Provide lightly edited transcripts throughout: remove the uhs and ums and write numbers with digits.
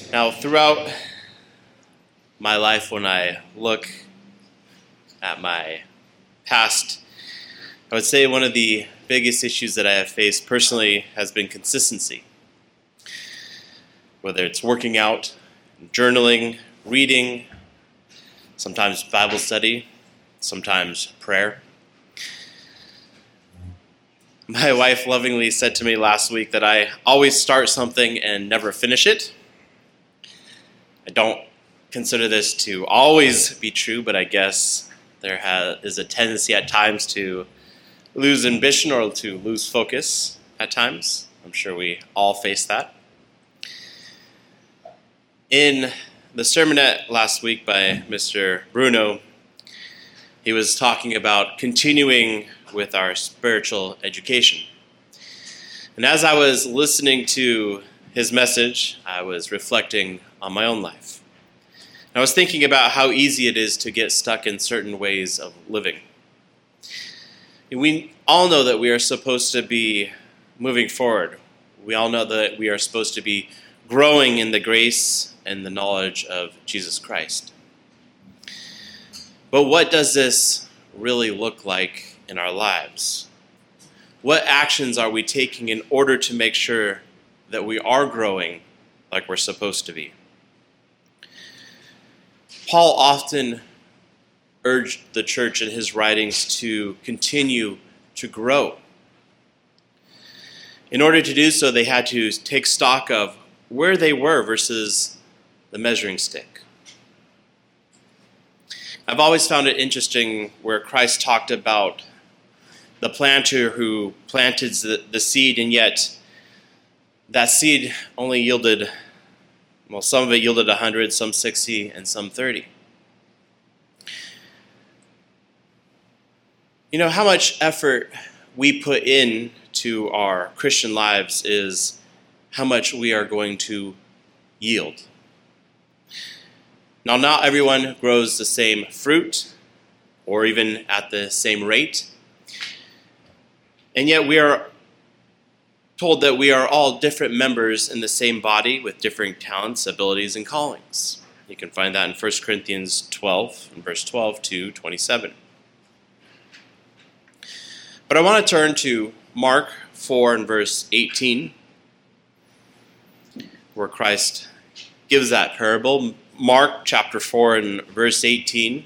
Now, throughout my life, when I look at my past, I would say one of the biggest issues that I have faced personally has been consistency. Whether it's working out, journaling, reading, sometimes Bible study, sometimes prayer. My wife lovingly said to me last week that I always start something and never finish it. I don't consider this to always be true, but I guess there is a tendency at times to lose ambition or to lose focus at times. I'm sure we all face that. In the sermonette last week by Mr. Bruno, he was talking about continuing with our spiritual education. And as I was listening to his message, I was reflecting on my own life. And I was thinking about how easy it is to get stuck in certain ways of living. And we all know that we are supposed to be moving forward. We all know that we are supposed to be growing in the grace and the knowledge of Jesus Christ. But what does this really look like in our lives? What actions are we taking in order to make sure that we are growing like we're supposed to be? Paul often urged the church in his writings to continue to grow. In order to do so, they had to take stock of where they were versus the measuring stick. I've always found it interesting where Christ talked about the planter who planted the seed, and yet that seed only yielded, some of it yielded 100, some 60, and some 30. You know, how much effort we put in to our Christian lives is how much we are going to yield. Now, not everyone grows the same fruit or even at the same rate. And yet we are told that we are all different members in the same body with different talents, abilities, and callings. You can find that in 1 Corinthians 12, and verse 12 to 27. But I want to turn to Mark 4 and verse 18, where Christ gives that parable. Mark chapter 4 and verse 18.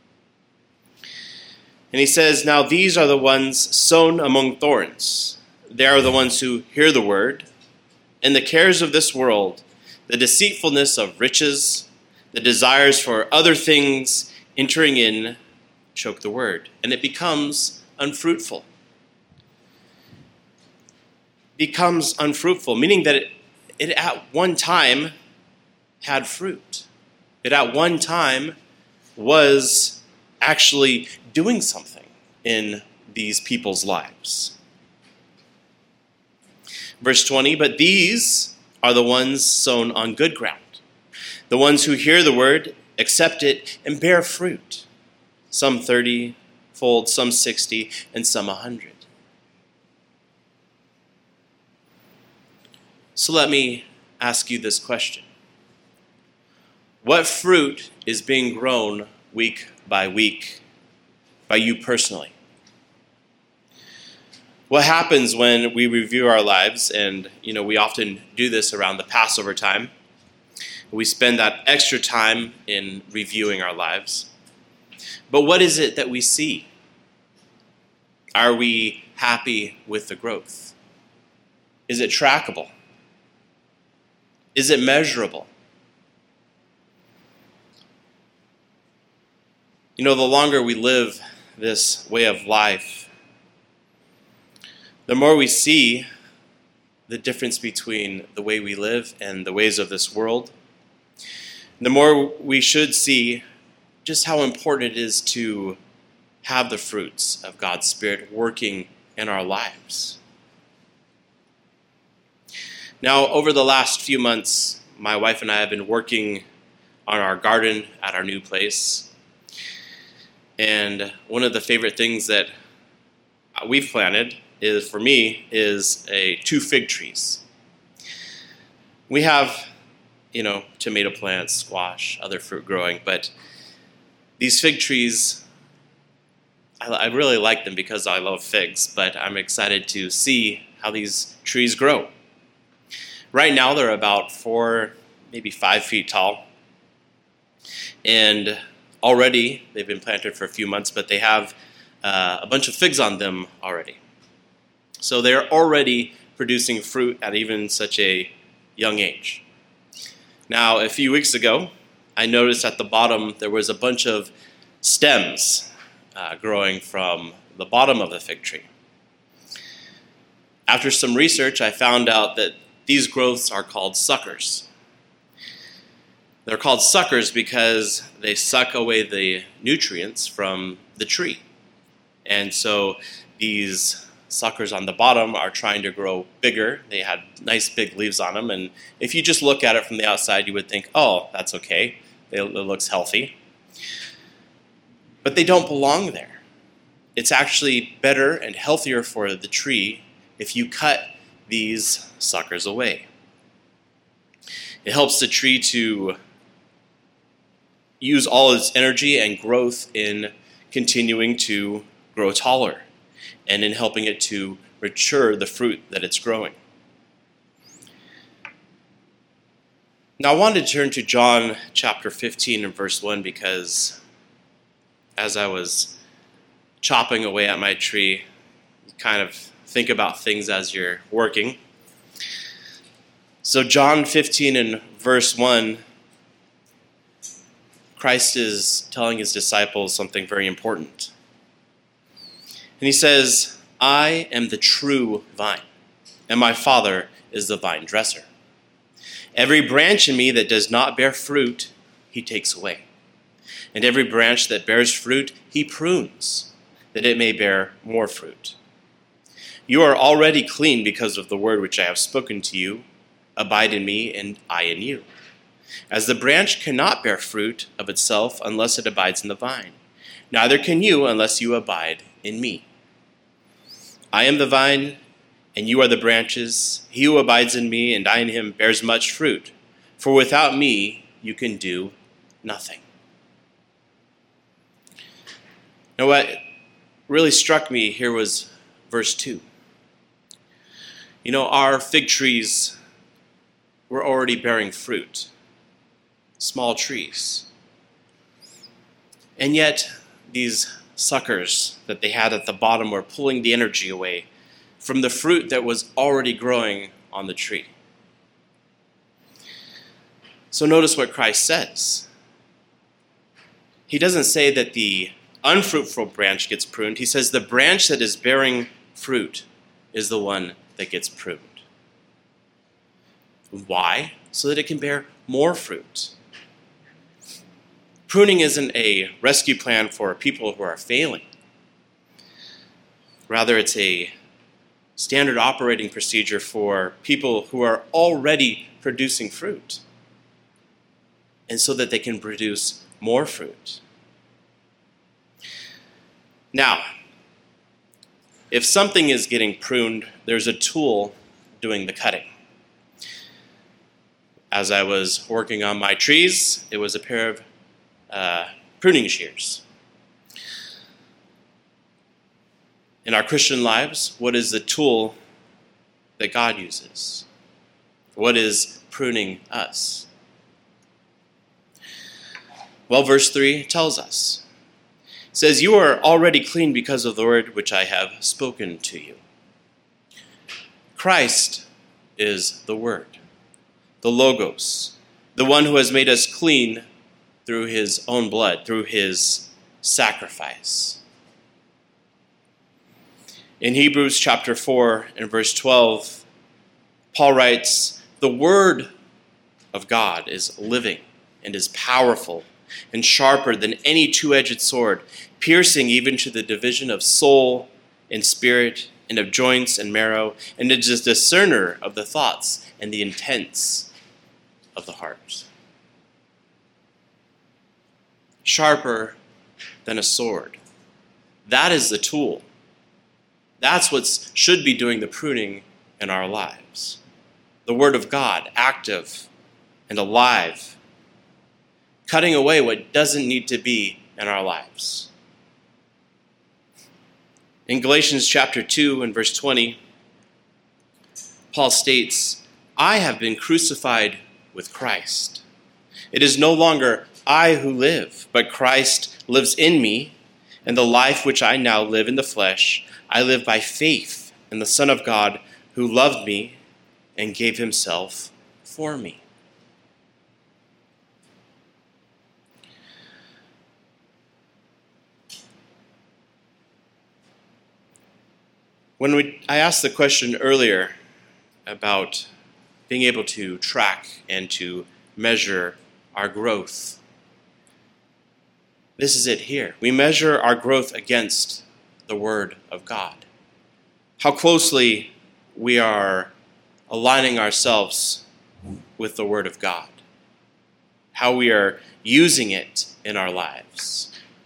And he says, "Now these are the ones sown among thorns. They are the ones who hear the word, and the cares of this world, the deceitfulness of riches, the desires for other things entering in, choke the word, and it becomes unfruitful." Becomes unfruitful, meaning that it at one time had fruit. It at one time was actually doing something in these people's lives. Verse 20, "But these are the ones sown on good ground, the ones who hear the word, accept it, and bear fruit, some 30-fold, some 60, and some 100. So let me ask you this question. What fruit is being grown week by week by you personally? What happens when we review our lives, and we often do this around the Passover time. We spend that extra time in reviewing our lives. But what is it that we see? Are we happy with the growth? Is it trackable? Is it measurable? The longer we live this way of life, the more we see the difference between the way we live and the ways of this world. The more we should see just how important it is to have the fruits of God's Spirit working in our lives. Now, over the last few months, my wife and I have been working on our garden at our new place. And one of the favorite things that we've planted for me is 2 fig trees. We have tomato plants, squash, other fruit growing. But these fig trees, I really like them because I love figs, but I'm excited to see how these trees grow. Right now they're about 4, maybe 5 feet tall. And already they've been planted for a few months, but they have a bunch of figs on them already. So they're already producing fruit at even such a young age. Now, a few weeks ago, I noticed at the bottom there was a bunch of stems growing from the bottom of the fig tree. After some research, I found out that these growths are called suckers. They're called suckers because they suck away the nutrients from the tree. And so these suckers on the bottom are trying to grow bigger. They had nice big leaves on them. And if you just look at it from the outside, you would think, oh, that's okay. It looks healthy. But they don't belong there. It's actually better and healthier for the tree if you cut these suckers away. It helps the tree to use all its energy and growth in continuing to grow taller and in helping it to mature the fruit that it's growing. Now I wanted to turn to John chapter 15 and verse 1 because as I was chopping away at my tree, you kind of think about things as you're working. So John 15 and verse 1, Christ is telling his disciples something very important. And he says, I am the true vine, and my Father is the vine dresser. Every branch in me that does not bear fruit, he takes away. And every branch that bears fruit, he prunes, that it may bear more fruit. You are already clean because of the word which I have spoken to you. Abide in me, and I in you. As the branch cannot bear fruit of itself unless it abides in the vine, neither can you unless you abide in me. I am the vine, and you are the branches. He who abides in me, and I in him, bears much fruit. For without me, you can do nothing. Now, what really struck me here was verse 2. Our fig trees were already bearing fruit, small trees. And yet, these suckers that they had at the bottom were pulling the energy away from the fruit that was already growing on the tree. So notice what Christ says. He doesn't say that the unfruitful branch gets pruned. He says the branch that is bearing fruit is the one that gets pruned. Why? So that it can bear more fruit. Pruning isn't a rescue plan for people who are failing. Rather, it's a standard operating procedure for people who are already producing fruit, and so that they can produce more fruit. Now, if something is getting pruned, there's a tool doing the cutting. As I was working on my trees, it was a pair of pruning shears. In our Christian lives, what is the tool that God uses? What is pruning us? Well, verse 3 tells us. It says, you are already clean because of the word which I have spoken to you. Christ is the word, the Logos, the one who has made us clean through his own blood, through his sacrifice. In Hebrews chapter 4 and verse 12, Paul writes, the word of God is living and is powerful and sharper than any two-edged sword, piercing even to the division of soul and spirit and of joints and marrow, and is a discerner of the thoughts and the intents of the heart. Sharper than a sword. That is the tool. That's what should be doing the pruning in our lives. The Word of God, active and alive, cutting away what doesn't need to be in our lives. In Galatians chapter 2 and verse 20, Paul states, "I have been crucified with Christ. It is no longer I who live, but Christ lives in me, and the life which I now live in the flesh, I live by faith in the Son of God who loved me and gave himself for me." I asked the question earlier about being able to track and to measure our growth, this is it here. We measure our growth against the Word of God. How closely we are aligning ourselves with the Word of God. How we are using it in our lives.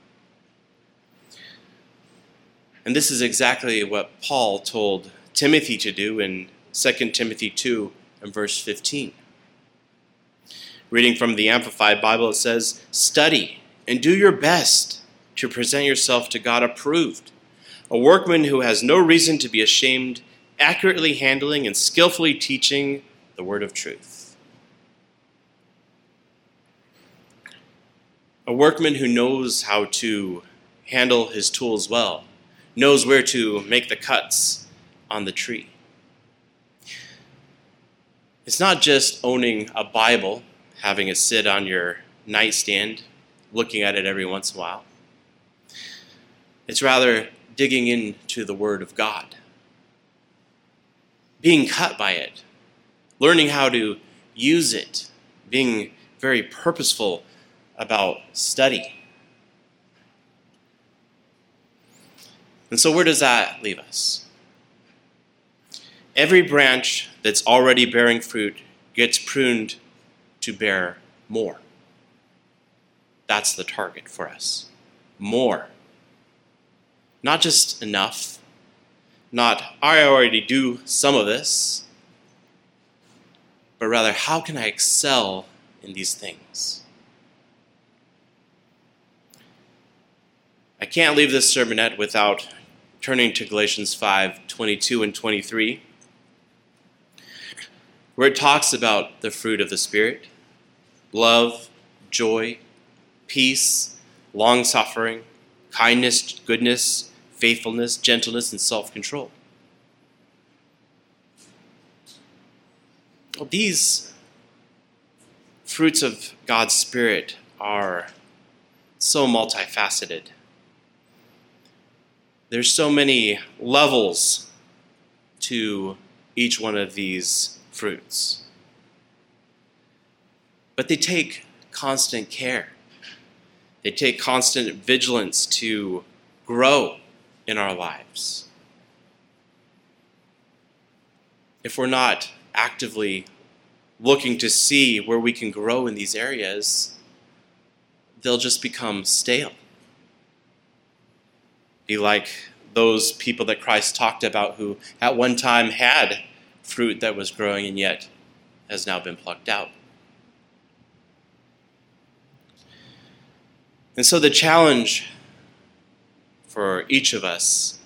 And this is exactly what Paul told Timothy to do in 2 Timothy 2 and verse 15. Reading from the Amplified Bible, it says, "Study and do your best to present yourself to God approved, a workman who has no reason to be ashamed, accurately handling and skillfully teaching the word of truth." A workman who knows how to handle his tools well, knows where to make the cuts on the tree. It's not just owning a Bible, having it sit on your nightstand, looking at it every once in a while. It's rather digging into the Word of God, being cut by it, learning how to use it, being very purposeful about study. And so where does that leave us? Every branch that's already bearing fruit gets pruned to bear more. That's the target for us. More. Not just enough. Not, I already do some of this. But rather, how can I excel in these things? I can't leave this sermonette without turning to Galatians 5:22 and 23, where it talks about the fruit of the Spirit: love, joy, peace, long-suffering, kindness, goodness, faithfulness, gentleness, and self-control. Well, these fruits of God's Spirit are so multifaceted. There's so many levels to each one of these fruits. But they take constant care. They take constant vigilance to grow in our lives. If we're not actively looking to see where we can grow in these areas, they'll just become stale. Be like those people that Christ talked about who at one time had fruit that was growing and yet has now been plucked out. And so the challenge for each of us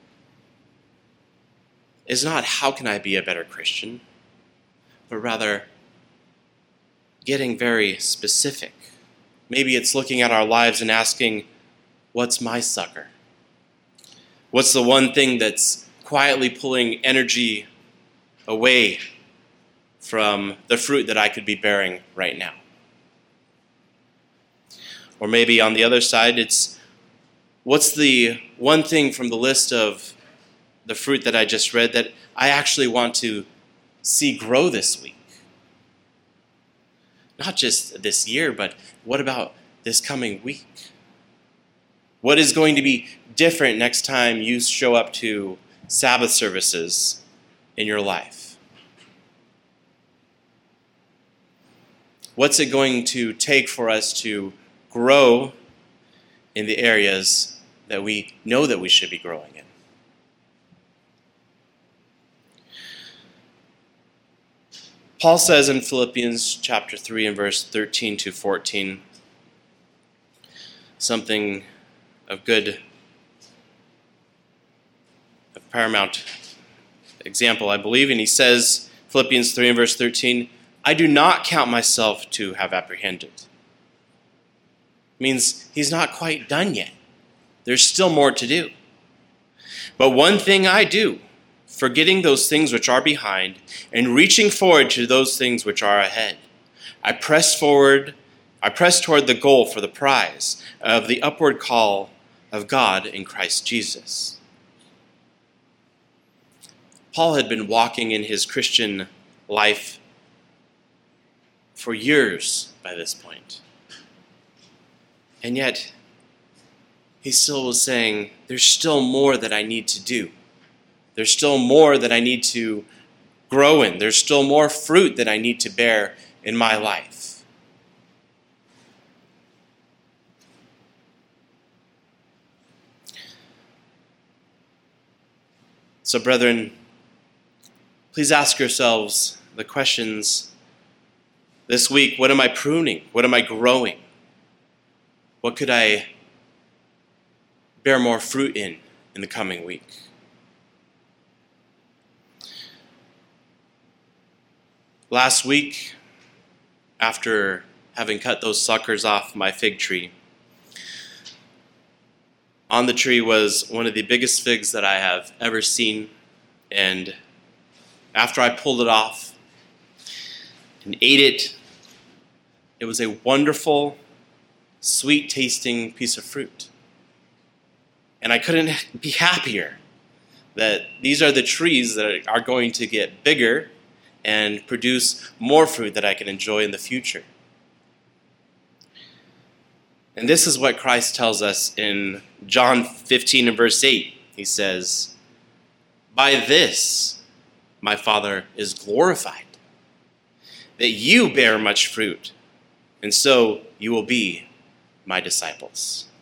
is not how can I be a better Christian, but rather getting very specific. Maybe it's looking at our lives and asking, what's my sucker? What's the one thing that's quietly pulling energy away from the fruit that I could be bearing right now? Or maybe on the other side, it's what's the one thing from the list of the fruit that I just read that I actually want to see grow this week? Not just this year, but what about this coming week? What is going to be different next time you show up to Sabbath services in your life? What's it going to take for us to grow in the areas that we know that we should be growing in? Paul says in Philippians chapter 3 and verse 13 to 14, something of paramount example, I believe. And he says, Philippians 3 and verse 13, I do not count myself to have apprehended. Means he's not quite done yet. There's still more to do. But one thing I do, forgetting those things which are behind and reaching forward to those things which are ahead, I press toward the goal for the prize of the upward call of God in Christ Jesus. Paul had been walking in his Christian life for years by this point. And yet, he still was saying, there's still more that I need to do. There's still more that I need to grow in. There's still more fruit that I need to bear in my life. So, brethren, please ask yourselves the questions this week. What am I pruning? What am I growing? What could I bear more fruit in the coming week? Last week, after having cut those suckers off my fig tree, on the tree was one of the biggest figs that I have ever seen. And after I pulled it off and ate it, it was a wonderful, sweet-tasting piece of fruit. And I couldn't be happier that these are the trees that are going to get bigger and produce more fruit that I can enjoy in the future. And this is what Christ tells us in John 15 and verse 8. He says, by this my Father is glorified, that you bear much fruit, and so you will be my disciples.